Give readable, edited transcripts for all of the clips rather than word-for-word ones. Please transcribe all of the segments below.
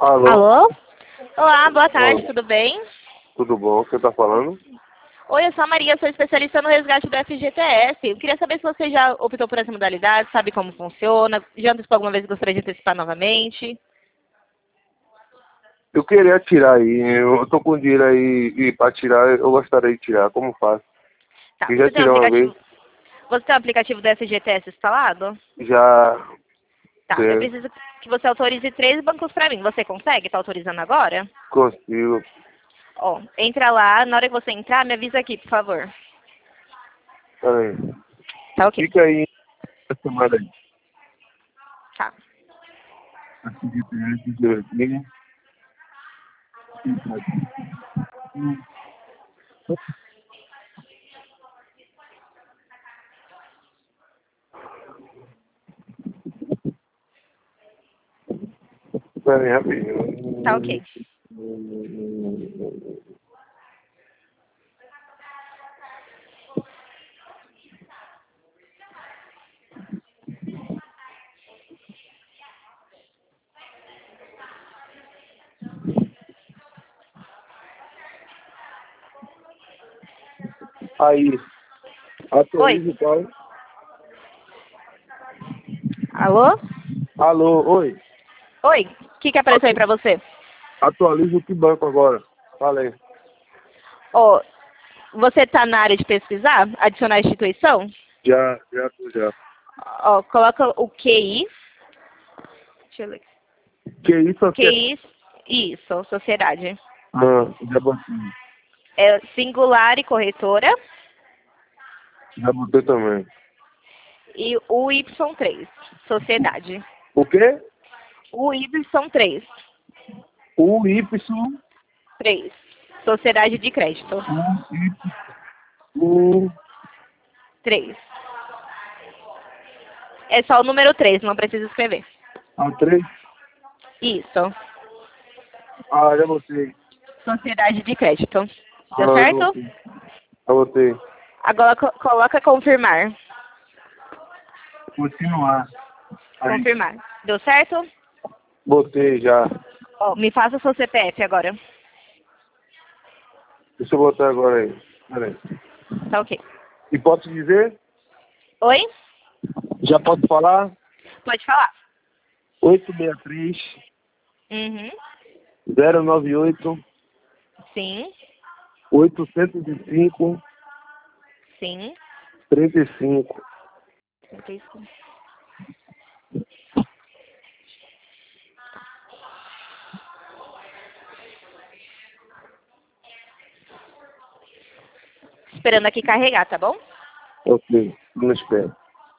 Alô? Alô? Olá, boa tarde, Bom, tudo bem? tudo bom? Você tá falando? Oi, eu sou a Maria, sou especialista no resgate do FGTS. Eu queria saber se você já optou por essa modalidade, sabe como funciona, já antecipou alguma vez e gostaria de antecipar novamente. Eu queria tirar aí, eu tô com dinheiro aí e pra tirar, eu gostaria de tirar, como faço? Tá, Eu já tirei uma vez, você tem o aplicativo do FGTS instalado? já Tá, eu tenho, preciso que você autorize 3 bancos para mim. Você consegue? Tá autorizando agora? consigo. Ó, entra lá, na hora que você entrar, me avisa aqui, por favor. Peraí. Tá ok. Fica aí na chamada aí. Tá. Peraí, rapidinho. Tá ok. Aí, Oi? atualiza o qual? Alô? Alô, oi. Oi? O que apareceu aí pra você? Atualiza o que banco agora? Falei. Ó, você tá na área de pesquisar? Adicionar instituição? Já. Ó, coloca o QI. Deixa eu ler. Que isso, você... QI, isso, sociedade. Já botei. É singular e corretora. Já botei também. E o Y3, sociedade. O quê? O Y3, O Y, 3, sociedade de crédito. o 3. É só o número 3, não precisa escrever. A3. Isso, Já botei. sociedade de crédito. Deu Já certo? botei. Já botei. Agora coloca confirmar. Continuar. Aí. Confirmar. Deu certo? Botei já. Ó, me faça o seu CPF agora. Deixa eu botar agora aí. Peraí. Tá ok. E posso dizer? Oi? Já posso falar? Pode falar. 863 Uhum. 098 Sim. 805 Sim. 35. 35. Esperando aqui carregar, tá bom? Ok. Não espero.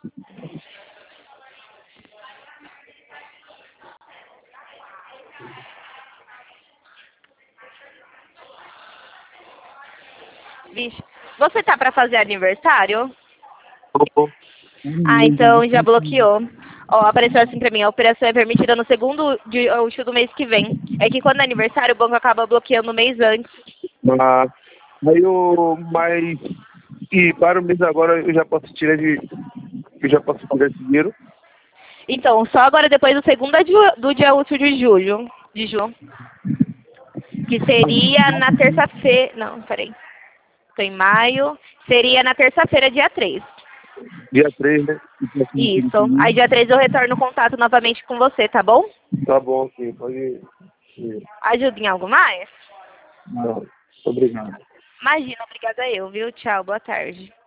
Vixe. Você tá pra fazer aniversário? Opa. Ah, então já bloqueou. Ó, apareceu assim pra mim, a operação é permitida no segundo dia útil do mês que vem. É que quando é aniversário, o banco acaba bloqueando o mês antes. Mas, mas e para o mês agora eu já posso tirar eu já posso tirar esse dinheiro? Então, só agora depois do segundo do dia útil de julho. De julho. Que seria na terça-feira. Não, peraí. Tô em maio. Seria na terça-feira, dia 3. Dia 3, né? Isso. Aí dia 3 eu retorno o contato novamente com você, tá bom? Tá bom, sim, pode ir. Ajuda em algo mais? Não, obrigado. Imagina, obrigada eu, viu? Tchau, boa tarde.